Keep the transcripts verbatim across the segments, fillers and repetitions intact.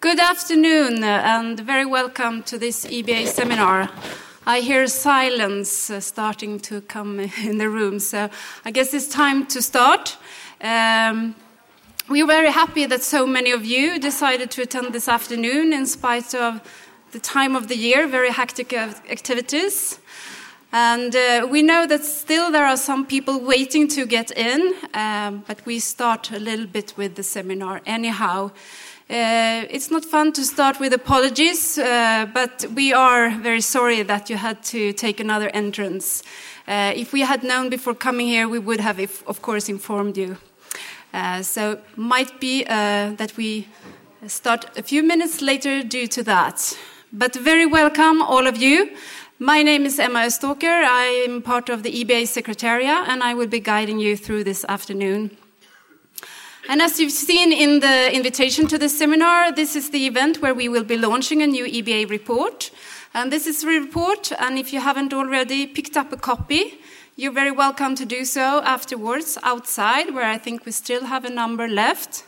Good afternoon uh, and very welcome to this E B A seminar. I hear silence uh, starting to come in the room, so I guess it's time to start. Um, we are very happy that so many of you decided to attend this afternoon in spite of the time of the year, very hectic activities. And uh, we know that still there are some people waiting to get in, um, but we start a little bit with the seminar anyhow. Uh, it's not fun to start with apologies, uh, but we are very sorry that you had to take another entrance. Uh, if we had known before coming here, we would have, if, of course, informed you. Uh, so might be uh, that we start a few minutes later due to that. But very welcome, all of you. My name is Emma Öståker. I am part of the E B A Secretariat, and I will be guiding you through this afternoon. And as you've seen in the invitation to the seminar, this is the event where we will be launching a new E B A report. And this is the report, and if you haven't already picked up a copy, you're very welcome to do so afterwards outside, where I think we still have a number left.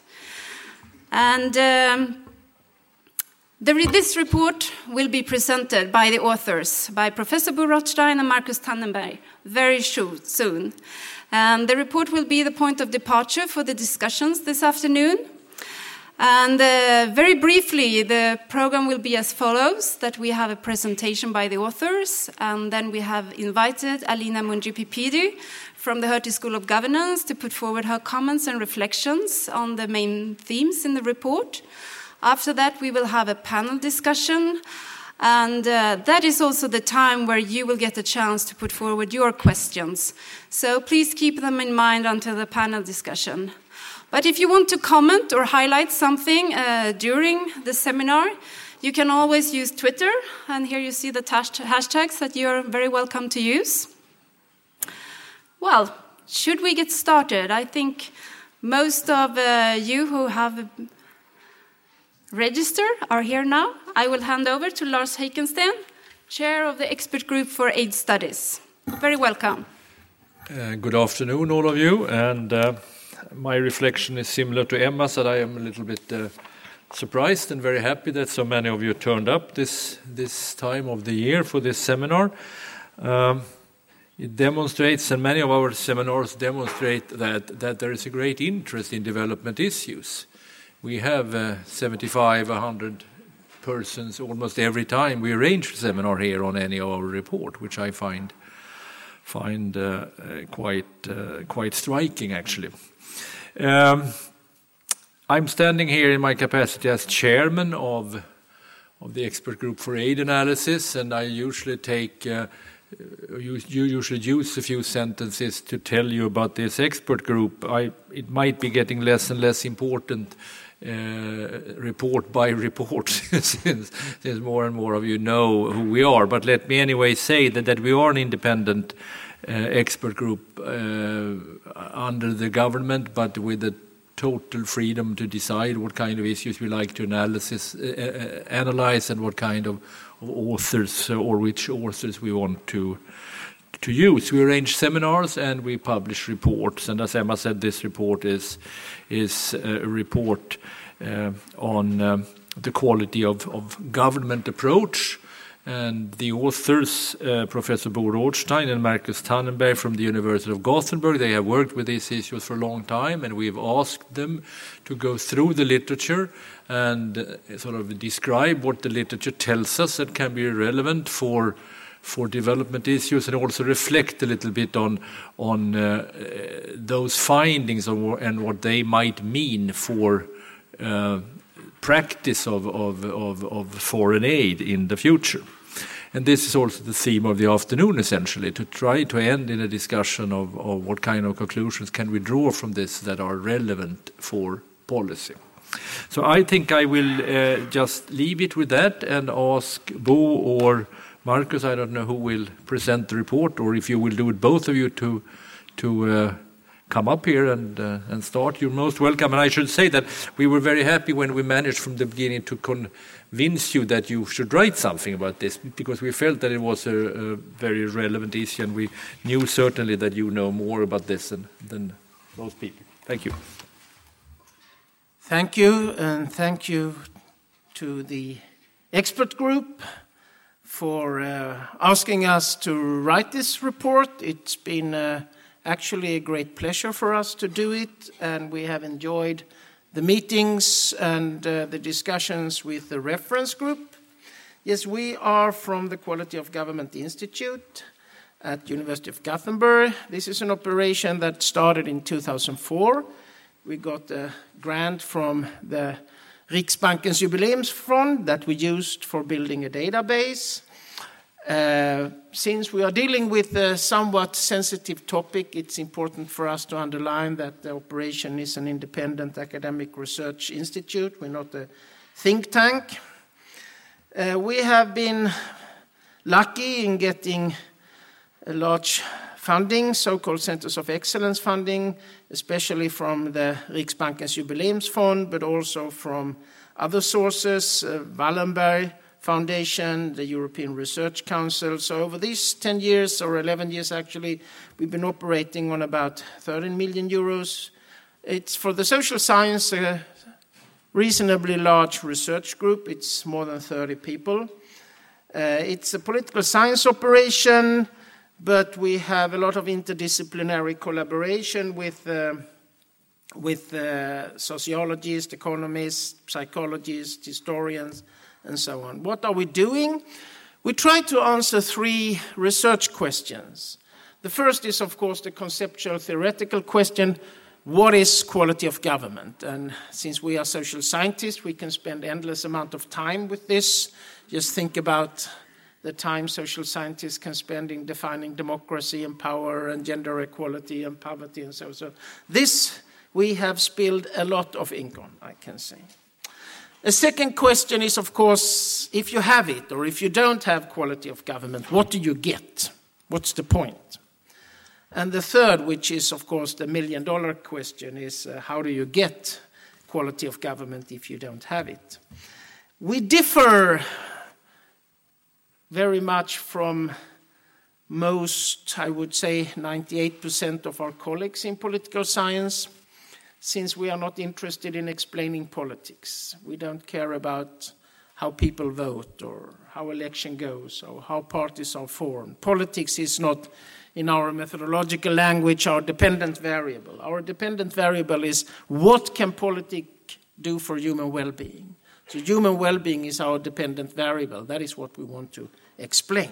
And um, the, this report will be presented by the authors, by Professor Bo Rothstein and Marcus Tannenberg, very soon. And the report will be the point of departure for the discussions this afternoon. And uh, very briefly, the program will be as follows, that we have a presentation by the authors, and then we have invited Alina Mungipipidu from the Hertie School of Governance to put forward her comments and reflections on the main themes in the report. After that, we will have a panel discussion. And uh, that is also the time where you will get a chance to put forward your questions. So please keep them in mind until the panel discussion. But if you want to comment or highlight something uh, during the seminar, you can always use Twitter. And here you see the hashtags that you're very welcome to use. Well, should we get started? I think most of uh, you who have registered are here now. I will hand over to Lars Heikensten, Chair of the Expert Group for AIDS Studies. Very welcome. Uh, good afternoon, all of you. And uh, my reflection is similar to Emma's, that I am a little bit uh, surprised and very happy that so many of you turned up this, this time of the year for this seminar. Um, it demonstrates, and many of our seminars demonstrate, that, that there is a great interest in development issues. We have uh, seventy-five, one hundred persons almost every time we arrange a seminar here on any of our report, which I find find uh, uh, quite uh, quite striking, actually. Um, I'm standing here in my capacity as chairman of of the Expert Group for AIDS Analysis, and I usually take uh, you, you usually use a few sentences to tell you about this expert group. I it might be getting less and less important. Uh, report by report, since, since more and more of you know who we are. But let me anyway say that, that we are an independent uh, expert group uh, under the government, but with the total freedom to decide what kind of issues we like to analysis, uh, uh, analyze and what kind of, of authors uh, or which authors we want to to use. We arrange seminars and we publish reports. And as Emma said, this report is is a report uh, on um, the quality of, of government approach. And the authors, uh, Professor Bo Rothstein and Marcus Tannenberg from the University of Gothenburg, they have worked with these issues for a long time, and we've asked them to go through the literature and uh, sort of describe what the literature tells us that can be relevant for for development issues, and also reflect a little bit on on uh, those findings and what they might mean for uh, practice of, of, of, of foreign aid in the future. And this is also the theme of the afternoon, essentially, to try to end in a discussion of, of what kind of conclusions can we draw from this that are relevant for policy. So I think I will uh, just leave it with that and ask Bo or Marcus, I don't know who will present the report, or if you will do it, both of you, to to uh, come up here and uh, and start. You're most welcome. And I should say that we were very happy when we managed from the beginning to convince you that you should write something about this, because we felt that it was a, a very relevant issue, and we knew certainly that you know more about this than, than most people. Thank you. Thank you, and thank you to the expert group for uh, asking us to write this report. It's been uh, actually a great pleasure for us to do it, and we have enjoyed the meetings and uh, the discussions with the reference group. Yes, we are from the Quality of Government Institute at University of Gothenburg. This is an operation that started in two thousand four. We got a grant from the Riksbankens Jubileumsfond that we used for building a database. Uh, since we are dealing with a somewhat sensitive topic, it's important for us to underline that the operation is an independent academic research institute. We're not a think tank. Uh, we have been lucky in getting a large funding, so-called Centers of Excellence funding, especially from the Riksbankens Jubileumsfond, but also from other sources, uh, Wallenberg Foundation, the European Research Council. So over these ten years, or eleven years actually, we've been operating on about thirteen million euros. It's for the social science a reasonably large research group. It's more than thirty people. Uh, it's a political science operation, but we have a lot of interdisciplinary collaboration with uh, with uh, sociologists, economists, psychologists, historians, and so on. What are we doing? We try to answer three research questions. The first is, of course, the conceptual theoretical question: what is quality of government? And since we are social scientists, we can spend endless amount of time with this. Just think about the time social scientists can spend in defining democracy and power and gender equality and poverty and so on. So this we have spilled a lot of ink on, I can say. A second question is, of course, if you have it or if you don't have quality of government, what do you get? What's the point? And the third, which is, of course, the million-dollar question, is uh, how do you get quality of government if you don't have it? We differ very much from most, I would say, ninety-eight percent of our colleagues in political science, since we are not interested in explaining politics. We don't care about how people vote or how election goes or how parties are formed. Politics is not, in our methodological language, our dependent variable. Our dependent variable is what can politics do for human well-being. So human well-being is our dependent variable. That is what we want to explain.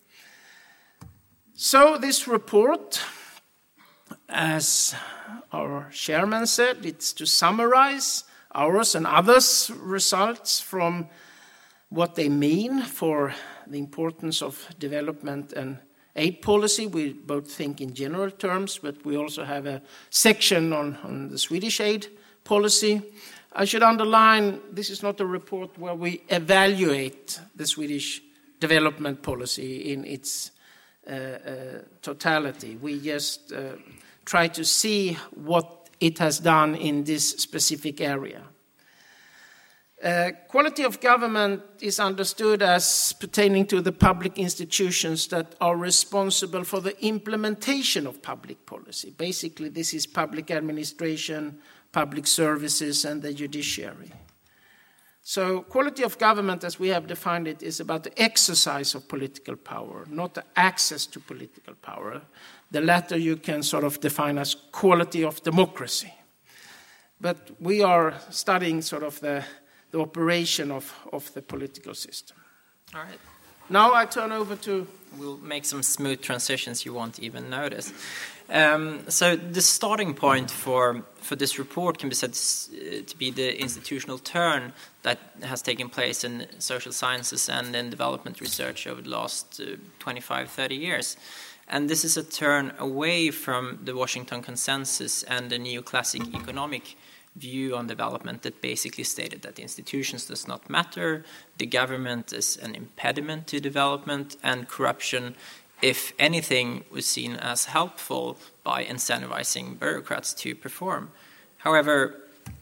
So this report, as our chairman said, it's to summarize ours and others' results from what they mean for the importance of development and aid policy. We both think in general terms, but we also have a section on, on the Swedish aid policy. I should underline, this is not a report where we evaluate the Swedish development policy in its uh, uh, totality. We just uh, try to see what it has done in this specific area. Uh, quality of government is understood as pertaining to the public institutions that are responsible for the implementation of public policy. Basically, this is public administration, public services, and the judiciary. So quality of government, as we have defined it, is about the exercise of political power, not the access to political power. The latter you can sort of define as quality of democracy. But we are studying sort of the, the operation of, of the political system. All right. Now I turn over to... We'll make some smooth transitions you won't even notice. Um, so the starting point for, for this report can be said to be the institutional turn that has taken place in social sciences and in development research over the last uh, twenty-five, thirty years. And this is a turn away from the Washington Consensus and the neoclassic economic view on development that basically stated that institutions does not matter, the government is an impediment to development, and corruption, if anything, was seen as helpful by incentivizing bureaucrats to perform. However,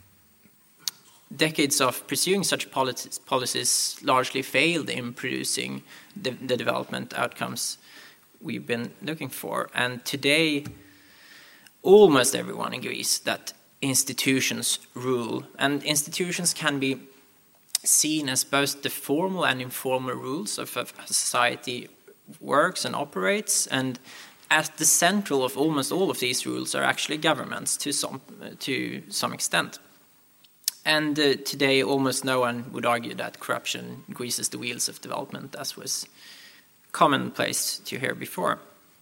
decades of pursuing such policies, policies largely failed in producing the, the development outcomes we've been looking for. And today, almost everyone agrees that institutions rule, and institutions can be seen as both the formal and informal rules of how society works and operates, and at the central of almost all of these rules are actually governments to some to some extent. And uh, today almost no one would argue that corruption greases the wheels of development, as was commonplace to hear before.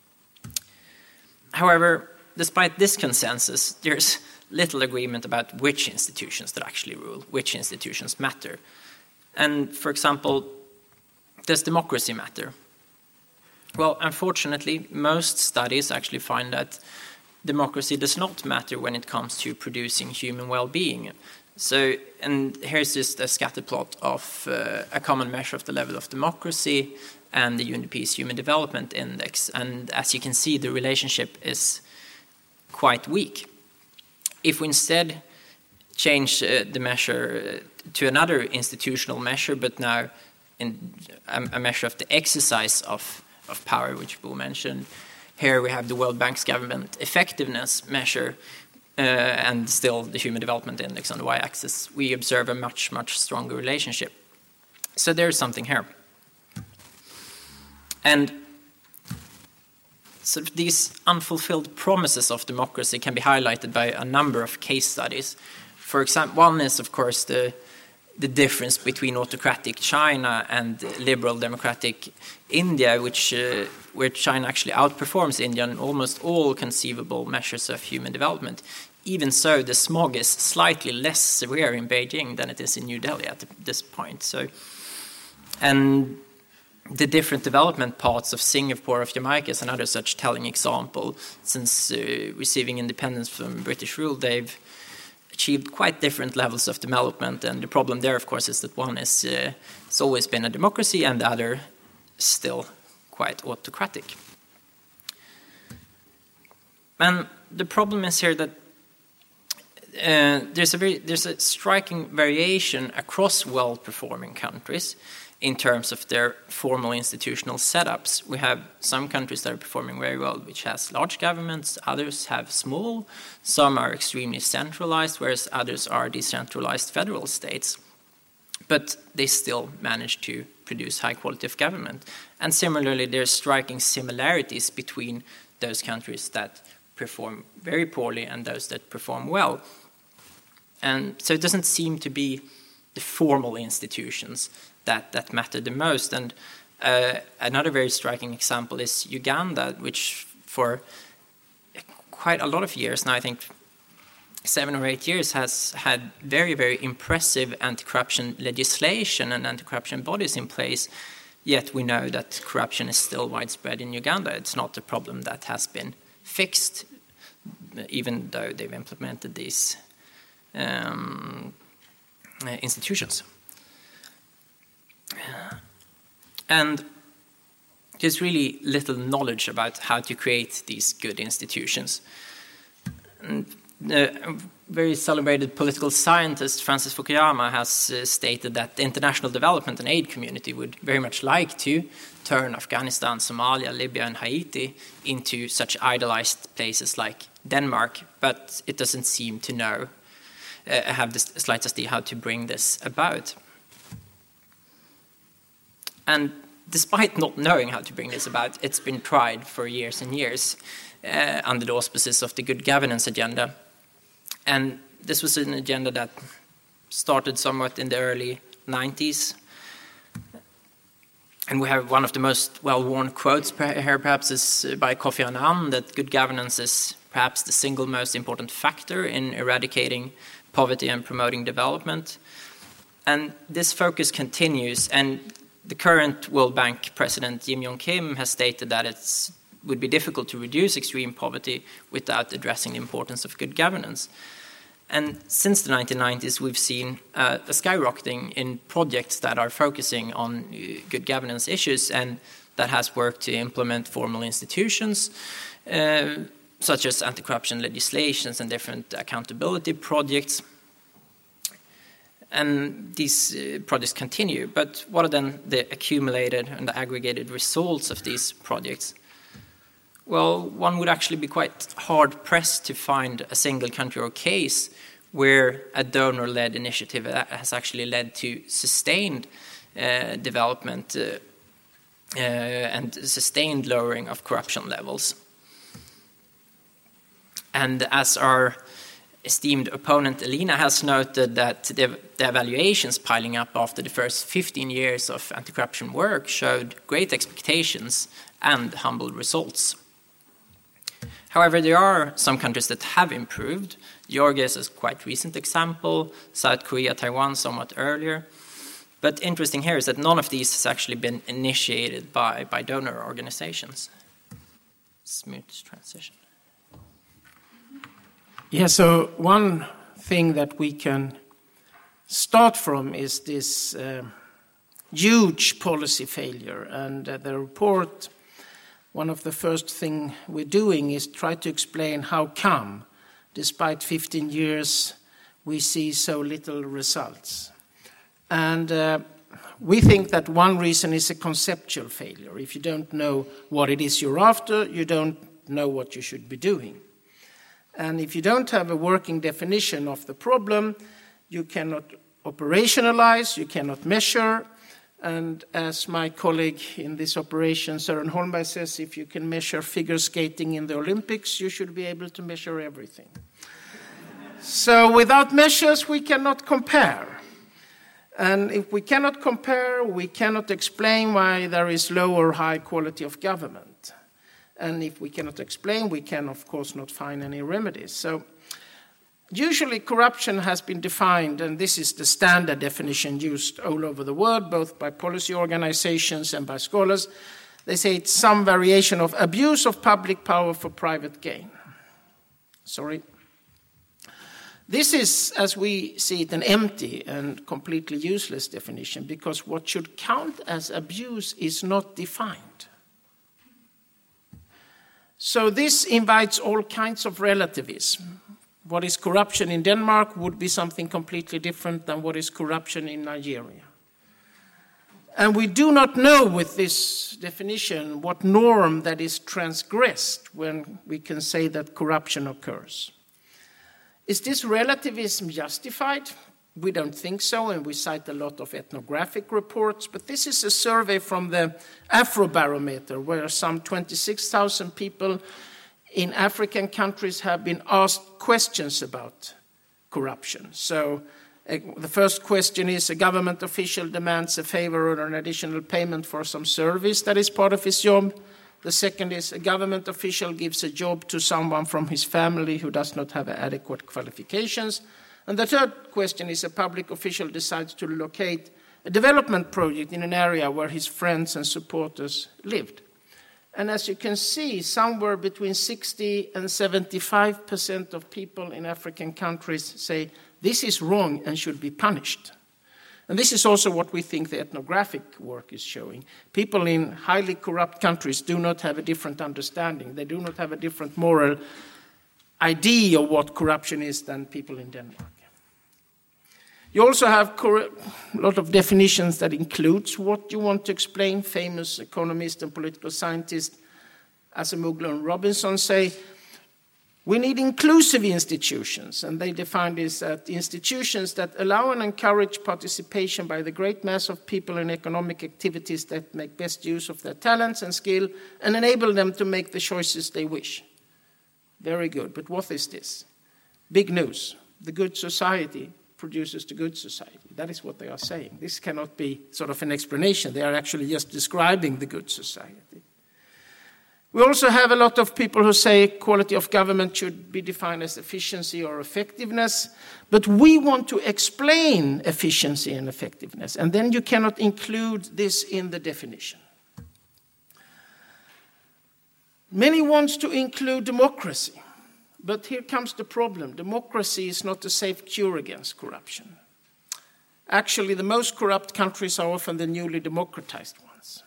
However, despite this consensus, there's little agreement about which institutions that actually rule, which institutions matter. And, for example, does democracy matter? Well, unfortunately, most studies actually find that democracy does not matter when it comes to producing human well-being. So, and here's just a scatter plot of uh, a common measure of the level of democracy and the U N D P's Human Development Index. And as you can see, the relationship is quite weak. If we instead change uh, the measure to another institutional measure, but now in a, a measure of the exercise of, of power, which we'll mention, here we have the World Bank's government effectiveness measure, Uh, and still the Human Development Index on the y-axis, we observe a much, much stronger relationship. So there's something here. And so these unfulfilled promises of democracy can be highlighted by a number of case studies. For example, one is, of course, the, the difference between autocratic China and liberal democratic India, which, uh, where China actually outperforms India in almost all conceivable measures of human development. Even so, the smog is slightly less severe in Beijing than it is in New Delhi at this point. So, and the different development paths of Singapore, of Jamaica is another such telling example. Since uh, receiving independence from British rule, they've achieved quite different levels of development. And the problem there, of course, is that one is uh, it's always been a democracy, and the other is still quite autocratic. And the problem is here that uh, there's a very, there's a striking variation across well-performing countries in terms of their formal institutional setups. We have some countries that are performing very well, which has large governments, others have small, some are extremely centralized, whereas others are decentralized federal states. But they still manage to produce high quality of government. And similarly, there's striking similarities between those countries that perform very poorly and those that perform well. And so it doesn't seem to be the formal institutions that, that matter the most. And uh, another very striking example is Uganda, which for quite a lot of years now, I think seven or eight years, has had very, very impressive anti-corruption legislation and anti-corruption bodies in place, yet we know that corruption is still widespread in Uganda. It's not a problem that has been fixed, even though they've implemented these um, institutions. And there's really little knowledge about how to create these good institutions. And a very celebrated political scientist, Francis Fukuyama, has uh, stated that the international development and aid community would very much like to turn Afghanistan, Somalia, Libya, and Haiti into such idolized places like Denmark, but it doesn't seem to know, uh, have the slightest idea how to bring this about. And despite not knowing how to bring this about, it's been tried for years and years uh, under the auspices of the good governance agenda. And this was an agenda that started somewhat in the early nineties. And we have one of the most well-worn quotes here, perhaps, is by Kofi Annan, that good governance is perhaps the single most important factor in eradicating poverty and promoting development. And this focus continues, and the current World Bank president, Jim Yong Kim, has stated that it would be difficult to reduce extreme poverty without addressing the importance of good governance. And since the nineteen nineties, we've seen uh, a skyrocketing in projects that are focusing on uh, good governance issues, and that has worked to implement formal institutions, uh, such as anti-corruption legislations and different accountability projects. And these uh, projects continue. But what are then the accumulated and the aggregated results of these projects? Well, one would actually be quite hard-pressed to find a single country or case where a donor-led initiative has actually led to sustained uh, development uh, uh, and sustained lowering of corruption levels. And as our esteemed opponent Elina has noted, that the, the evaluations piling up after the first fifteen years of anti-corruption work showed great expectations and humble results. However, there are some countries that have improved. Georgia is a quite recent example, South Korea, Taiwan somewhat earlier. But interesting here is that none of these has actually been initiated by, by donor organizations. Smooth transition. Yeah, so one thing that we can start from is this uh, huge policy failure. And uh, the report, one of the first things we're doing is try to explain how come, despite fifteen years, we see so little results. And uh, we think that one reason is a conceptual failure. If you don't know what it is you're after, you don't know what you should be doing. And if you don't have a working definition of the problem, you cannot operationalize, you cannot measure. And as my colleague in this operation, Søren Holmberg, says, if you can measure figure skating in the Olympics, you should be able to measure everything. So without measures, we cannot compare. And if we cannot compare, we cannot explain why there is low or high quality of government. And if we cannot explain, we can, of course, not find any remedies. So usually corruption has been defined, and this is the standard definition used all over the world, both by policy organizations and by scholars. They say it's some variation of abuse of public power for private gain. Sorry. This is, as we see it, an empty and completely useless definition, because what should count as abuse is not defined. So this invites all kinds of relativism. What is corruption in Denmark would be something completely different than what is corruption in Nigeria. And we do not know with this definition what norm that is transgressed when we can say that corruption occurs. Is this relativism justified? We don't think so, and we cite a lot of ethnographic reports, but this is a survey from the Afrobarometer, where some twenty-six thousand people in African countries have been asked questions about corruption. So uh, the first question is, a government official demands a favor or an additional payment for some service that is part of his job. The second is, a government official gives a job to someone from his family who does not have adequate qualifications. And the third question is, a public official decides to locate a development project in an area where his friends and supporters lived. And as you can see, somewhere between sixty and seventy-five percent of people in African countries say this is wrong and should be punished. And this is also what we think the ethnographic work is showing. People in highly corrupt countries do not have a different understanding. They do not have a different moral idea of what corruption is than people in Denmark. You also have a lot of definitions that includes what you want to explain. Famous economists and political scientists, Acemoglu and Robinson, say we need inclusive institutions, and they define this as institutions that allow and encourage participation by the great mass of people in economic activities that make best use of their talents and skill and enable them to make the choices they wish. Very good, but what is this? Big news. The good society produces the good society. That is what they are saying. This cannot be sort of an explanation. They are actually just describing the good society. We also have a lot of people who say quality of government should be defined as efficiency or effectiveness, but we want to explain efficiency and effectiveness, and then you cannot include this in the definition. Many want to include democracy. But here comes the problem. Democracy is not a safe cure against corruption. Actually, the most corrupt countries are often the newly democratized ones.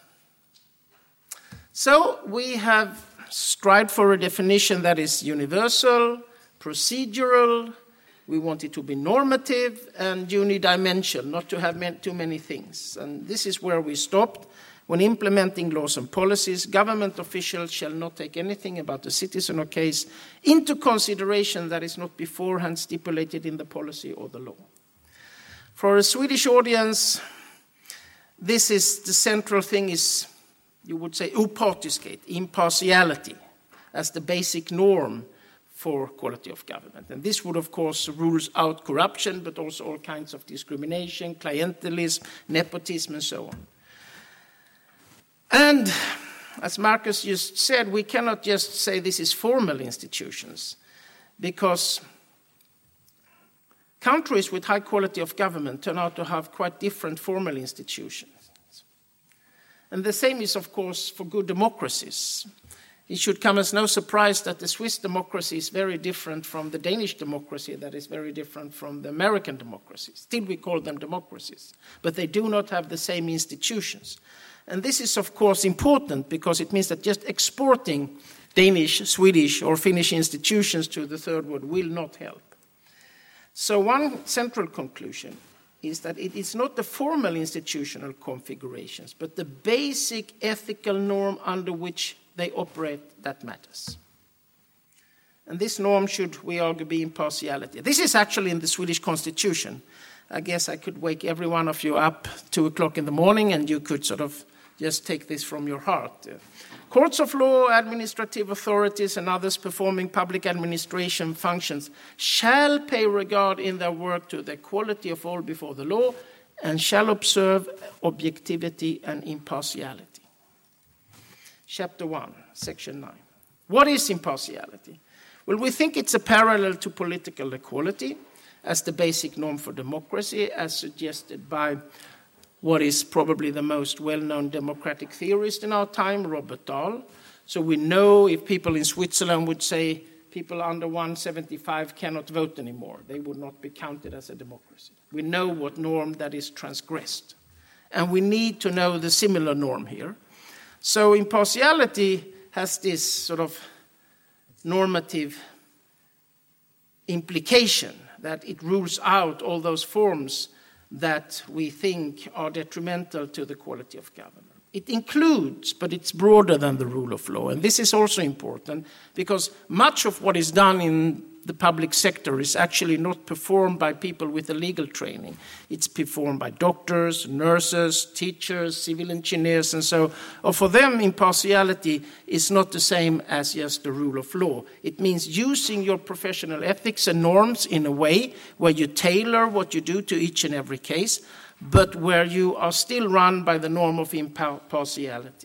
So we have strived for a definition that is universal, procedural. We want it to be normative and unidimensional, not to have too many things. And this is where we stopped. When implementing laws and policies, government officials shall not take anything about the citizen or case into consideration that is not beforehand stipulated in the policy or the law. For a Swedish audience, this is the central thing is, you would say, opartiskhet, impartiality, as the basic norm for quality of government. And this would, of course, rule out corruption, but also all kinds of discrimination, clientelism, nepotism, and so on. And, as Marcus just said, we cannot just say this is formal institutions, because countries with high quality of government turn out to have quite different formal institutions. And the same is, of course, for good democracies. It should come as no surprise that the Swiss democracy is very different from the Danish democracy, that is very different from the American democracy. Still, we call them democracies, but they do not have the same institutions. And this is, of course, important because it means that just exporting Danish, Swedish, or Finnish institutions to the third world will not help. So one central conclusion is that it is not the formal institutional configurations, but the basic ethical norm under which they operate that matters. And this norm should, we argue, be impartiality. This is actually in the Swedish constitution. I guess I could wake every one of you up two o'clock in the morning and you could sort of just take this from your heart. Courts of law, administrative authorities, and others performing public administration functions shall pay regard in their work to the equality of all before the law and shall observe objectivity and impartiality. Chapter one, Section nine. What is impartiality? Well, we think it's a parallel to political equality as the basic norm for democracy, as suggested by what is probably the most well-known democratic theorist in our time, Robert Dahl. So we know if people in Switzerland would say people under one seventy-five cannot vote anymore, they would not be counted as a democracy. We know what norm that is transgressed. And we need to know the similar norm here. So impartiality has this sort of normative implication that it rules out all those forms that we think are detrimental to the quality of government. It includes, but it's broader than the rule of law. And this is also important because much of what is done in the public sector is actually not performed by people with a legal training. It's performed by doctors, nurses, teachers, civil engineers, and so on. For them, impartiality is not the same as just the rule of law. It means using your professional ethics and norms in a way where you tailor what you do to each and every case, but where you are still run by the norm of impartiality.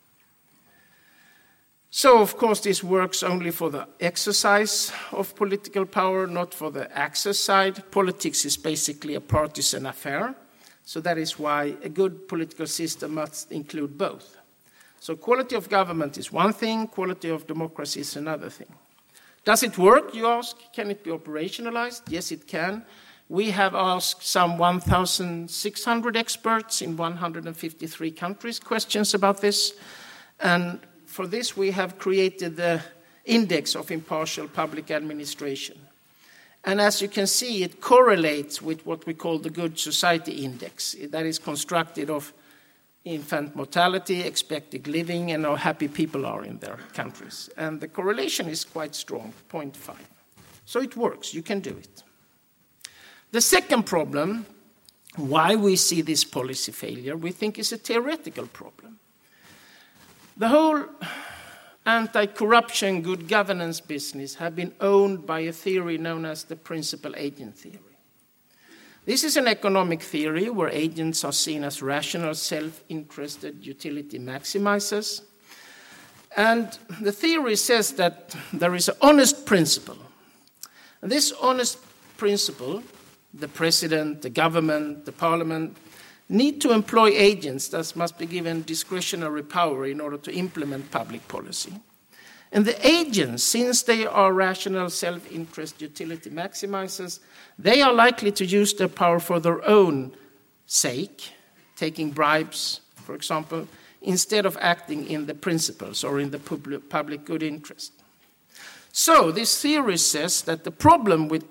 So, of course, this works only for the exercise of political power, not for the access side. Politics is basically a partisan affair. So that is why a good political system must include both. So quality of government is one thing, quality of democracy is another thing. Does it work, you ask? Can it be operationalized? Yes, it can. We have asked some one thousand six hundred experts in one hundred fifty-three countries questions about this. And for this, we have created the Index of Impartial Public Administration. And as you can see, it correlates with what we call the Good Society Index. That is constructed of infant mortality, expected living, and how happy people are in their countries. And the correlation is quite strong, zero point five. So it works. You can do it. The second problem, why we see this policy failure, we think is a theoretical problem. The whole anti-corruption, good governance business have been owned by a theory known as the principal agent theory. This is an economic theory where agents are seen as rational, self-interested utility maximizers. And the theory says that there is an honest principle. And this honest principle, the president, the government, the parliament, need to employ agents that must be given discretionary power in order to implement public policy. And the agents, since they are rational, self-interest utility maximizers, they are likely to use their power for their own sake, taking bribes, for example, instead of acting in the principles or in the public good interest. So this theory says that the problem with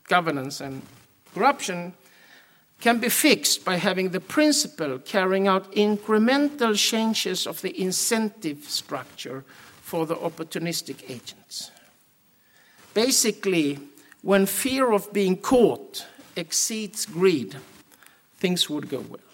governance and corruption can be fixed by having the principal carrying out incremental changes of the incentive structure for the opportunistic agents. Basically, when fear of being caught exceeds greed, things would go well.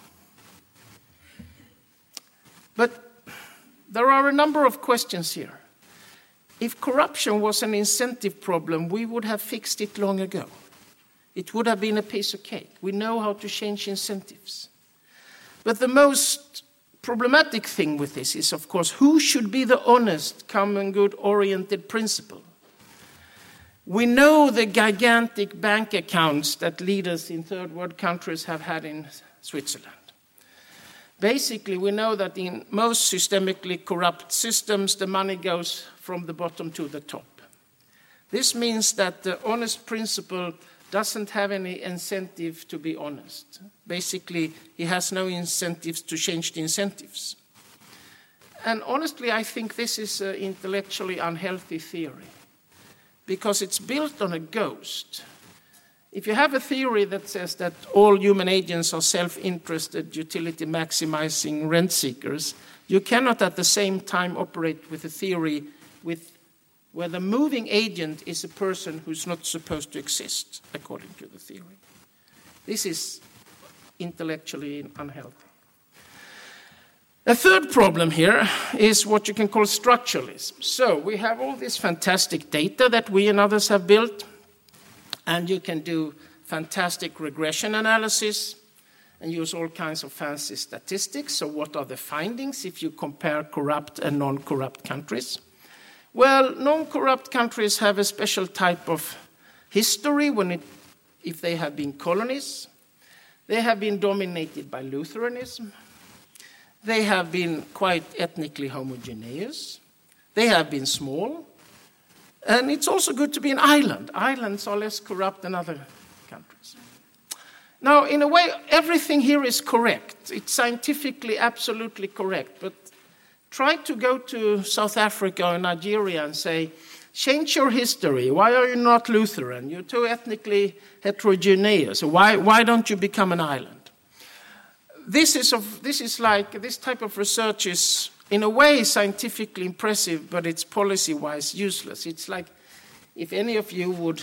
But there are a number of questions here. If corruption was an incentive problem, we would have fixed it long ago. It would have been a piece of cake. We know how to change incentives. But the most problematic thing with this is, of course, who should be the honest, common good-oriented principal? We know the gigantic bank accounts that leaders in third world countries have had in Switzerland. Basically, we know that in most systemically corrupt systems, the money goes from the bottom to the top. This means that the honest principal doesn't have any incentive to be honest. Basically, he has no incentives to change the incentives. And honestly, I think this is an intellectually unhealthy theory because it's built on a ghost. If you have a theory that says that all human agents are self-interested, utility-maximizing rent seekers, you cannot at the same time operate with a theory with where the moving agent is a person who's not supposed to exist, according to the theory. This is intellectually unhealthy. A third problem here is what you can call structuralism. So we have all this fantastic data that we and others have built, and you can do fantastic regression analysis and use all kinds of fancy statistics. So what are the findings if you compare corrupt and non-corrupt countries? Well, non-corrupt countries have a special type of history when it, if they have been colonies. They have been dominated by Lutheranism. They have been quite ethnically homogeneous. They have been small. And it's also good to be an island. Islands are less corrupt than other countries. Now, in a way, everything here is correct. It's scientifically absolutely correct. But try to go to South Africa or Nigeria and say, change your history. Why are you not Lutheran? You're too ethnically heterogeneous. Why, why don't you become an island? This is, of, this is like, this type of research is, in a way, scientifically impressive, but it's policy-wise useless. It's like if any of you would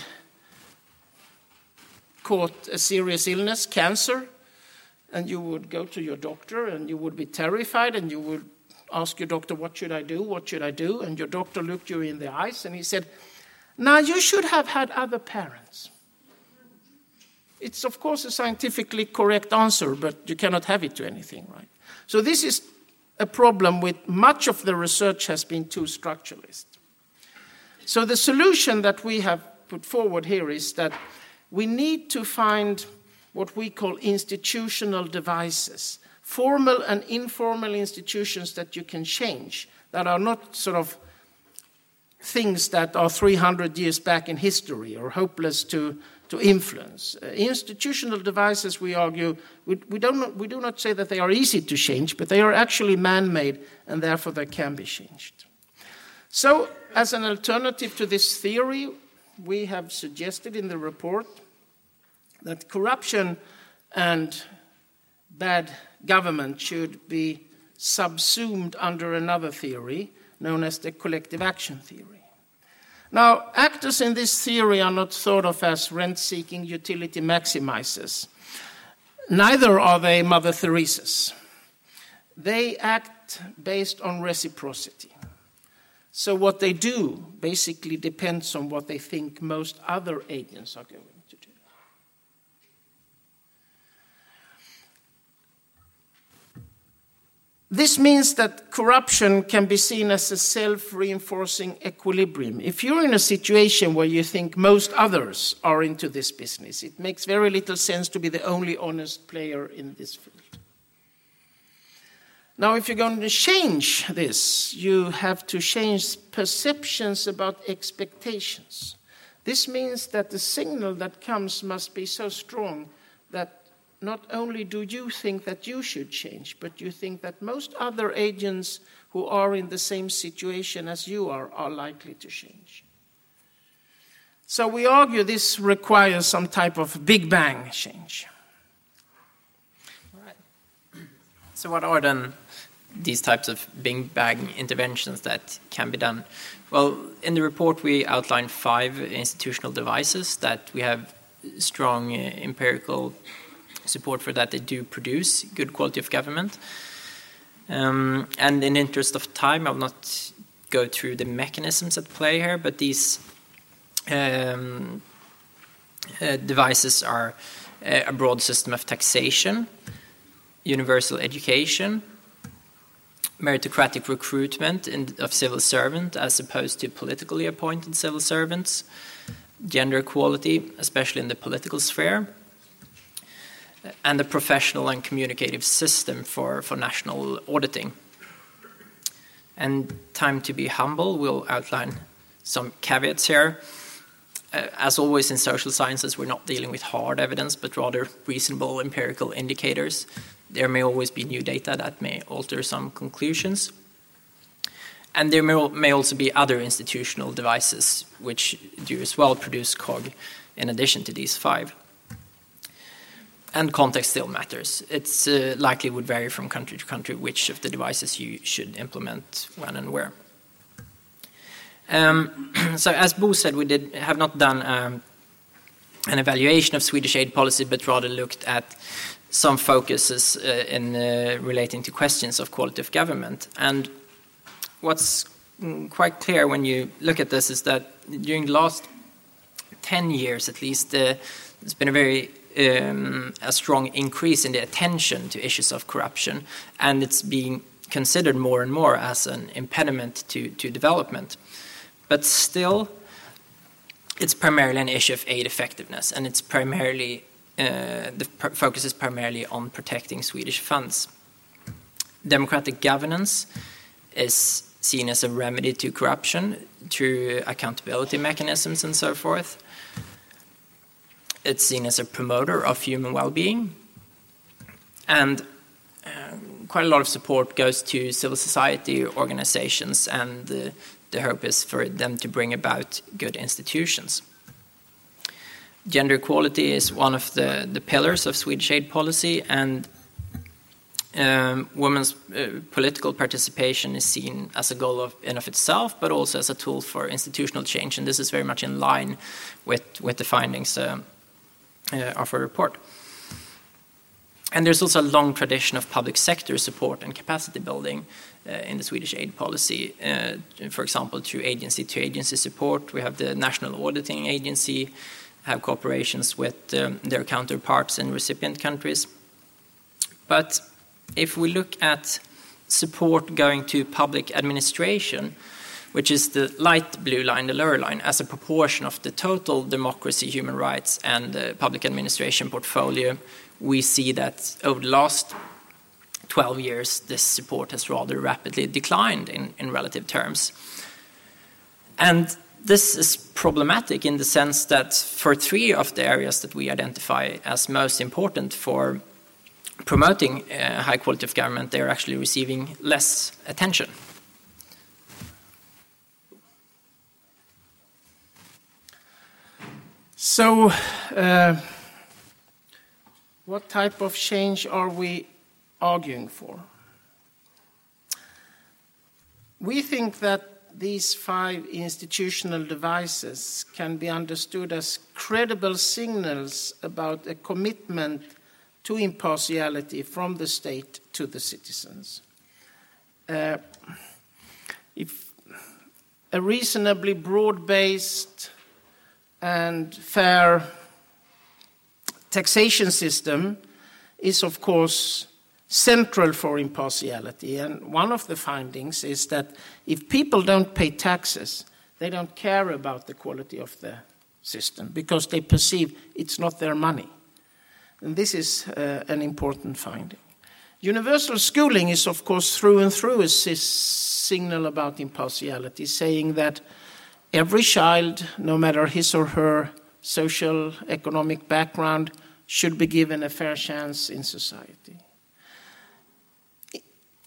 caught a serious illness, cancer, and you would go to your doctor and you would be terrified and you would ask your doctor, what should I do, what should I do? And your doctor looked you in the eyes and he said, now you should have had other parents. It's, of course, a scientifically correct answer, but you cannot have it to anything, right? So this is a problem with much of the research has been too structuralist. So the solution that we have put forward here is that we need to find what we call institutional devices, formal and informal institutions that you can change, that are not sort of things that are three hundred years back in history or hopeless to, to influence. Uh, institutional devices, we argue, we, we, don't, we do not say that they are easy to change, but they are actually man-made, and therefore they can be changed. So, as an alternative to this theory, we have suggested in the report that corruption and bad government should be subsumed under another theory known as the collective action theory. Now, actors in this theory are not thought of as rent-seeking utility maximizers. Neither are they Mother Teresa's. They act based on reciprocity. So what they do basically depends on what they think most other agents are going to do. This means that corruption can be seen as a self-reinforcing equilibrium. If you're in a situation where you think most others are into this business, it makes very little sense to be the only honest player in this field. Now, if you're going to change this, you have to change perceptions about expectations. This means that the signal that comes must be so strong that not only do you think that you should change, but you think that most other agents who are in the same situation as you are are likely to change. So we argue this requires some type of Big Bang change. Right. So what are then these types of Big Bang interventions that can be done? Well, in the report we outline five institutional devices that we have strong uh, empirical support for, that they do produce good quality of government. Um, and in the interest of time, I will not go through the mechanisms at play here, but these um, uh, devices are uh, a broad system of taxation, universal education, meritocratic recruitment in, of civil servants as opposed to politically appointed civil servants, gender equality, especially in the political sphere, and a professional and communicative system for, for national auditing. And time to be humble, we'll outline some caveats here. Uh, as always in social sciences, we're not dealing with hard evidence, but rather reasonable empirical indicators. There may always be new data that may alter some conclusions. And there may, may also be other institutional devices which do as well produce C O G in addition to these five. And context still matters. It's uh, likely would vary from country to country which of the devices you should implement when and where. Um, so as Bo said, we did have not done um, an evaluation of Swedish aid policy, but rather looked at some focuses uh, in uh, relating to questions of quality of government. And what's quite clear when you look at this is that during the last ten years at least, uh, there's been a very um, a strong increase in the attention to issues of corruption, and it's being considered more and more as an impediment to, to development. But still, it's primarily an issue of aid effectiveness, and it's primarily uh, the pr- focus is primarily on protecting Swedish funds. Democratic governance is seen as a remedy to corruption through accountability mechanisms and so forth. It's seen as a promoter of human well-being. And uh, quite a lot of support goes to civil society organizations, and uh, the hope is for them to bring about good institutions. Gender equality is one of the, the pillars of Swedish aid policy, and Um, women's uh, political participation is seen as a goal of, in of itself, but also as a tool for institutional change, and this is very much in line with, with the findings uh, uh, of our report. And there's also a long tradition of public sector support and capacity building uh, in the Swedish aid policy. Uh, for example, through agency-to-agency support, we have the National Auditing Agency, have cooperations with um, their counterparts in recipient countries. But if we look at support going to public administration, which is the light blue line, the lower line, as a proportion of the total democracy, human rights, and uh, public administration portfolio, we see that over the last twelve years, this support has rather rapidly declined in, in relative terms. And this is problematic in the sense that for three of the areas that we identify as most important for promoting uh, high quality of government, they are actually receiving less attention. So, uh, what type of change are we arguing for? We think that these five institutional devices can be understood as credible signals about a commitment to impartiality from the state to the citizens. Uh, if a reasonably broad-based and fair taxation system is, of course, central for impartiality. And one of the findings is that if people don't pay taxes, they don't care about the quality of the system because they perceive it's not their money. And this is uh, an important finding. Universal schooling is, of course, through and through a signal about impartiality, saying that every child, no matter his or her social, economic background, should be given a fair chance in society.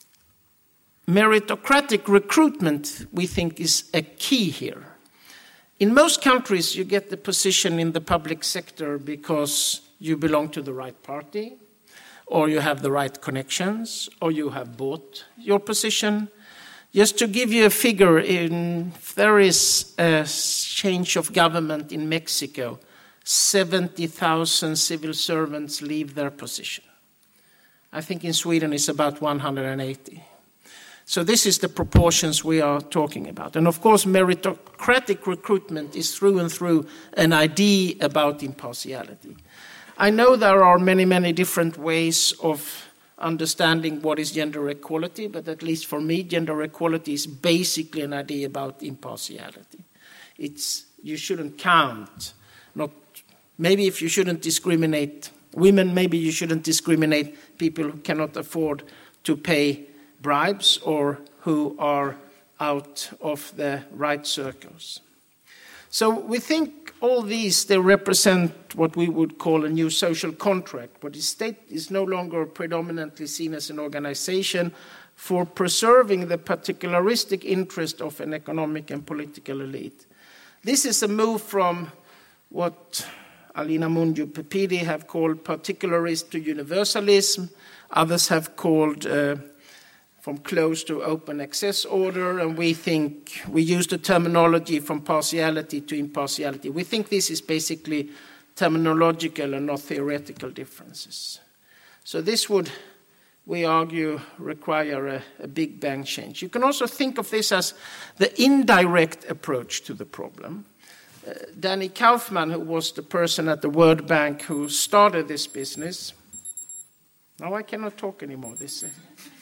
Meritocratic recruitment, we think, is a key here. In most countries, you get the position in the public sector because you belong to the right party, or you have the right connections, or you have bought your position. Just to give you a figure, in, if there is a change of government in Mexico, seventy thousand civil servants leave their position. I think in Sweden it's about one hundred eighty. So this is the proportions we are talking about. And of course, meritocratic recruitment is through and through an idea about impartiality. I know there are many, many different ways of understanding what is gender equality, but at least for me, gender equality is basically an idea about impartiality. It's, you shouldn't count. Not, maybe if you shouldn't discriminate women, maybe you shouldn't discriminate people who cannot afford to pay bribes or who are out of the right circles. So we think all these, they represent what we would call a new social contract, where the state is no longer predominantly seen as an organization for preserving the particularistic interest of an economic and political elite. This is a move from what Alina Mungiu-Pepidi have called particularist to universalism. Others have called uh, from closed to open access order, and we think, we use the terminology from partiality to impartiality. We think this is basically terminological and not theoretical differences. So this would, we argue, require a, a big bang change. You can also think of this as the indirect approach to the problem. Uh, Danny Kaufman, who was the person at the World Bank who started this business, now I cannot talk anymore, this uh,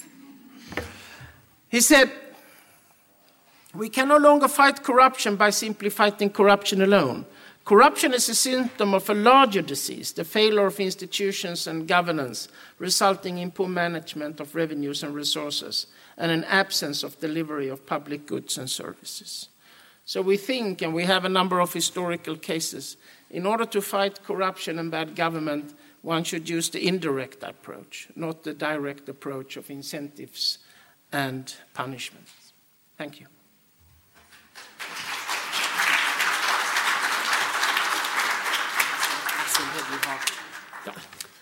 he said, we can no longer fight corruption by simply fighting corruption alone. Corruption is a symptom of a larger disease, the failure of institutions and governance, resulting in poor management of revenues and resources, and an absence of delivery of public goods and services. So we think, and we have a number of historical cases, in order to fight corruption and bad government, one should use the indirect approach, not the direct approach of incentives and punishments. Thank you. Ja.